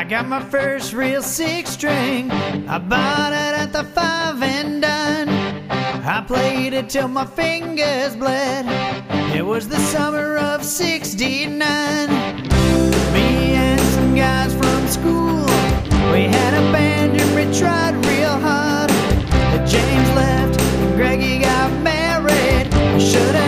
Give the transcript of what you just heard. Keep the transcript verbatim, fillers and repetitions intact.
I got my first real six string. I bought it at the Five and Dime. I played it till my fingers bled. It was the summer of sixty-nine. Me and some guys from school, we had a band and we tried real hard. But James left and Greggy got married. We should have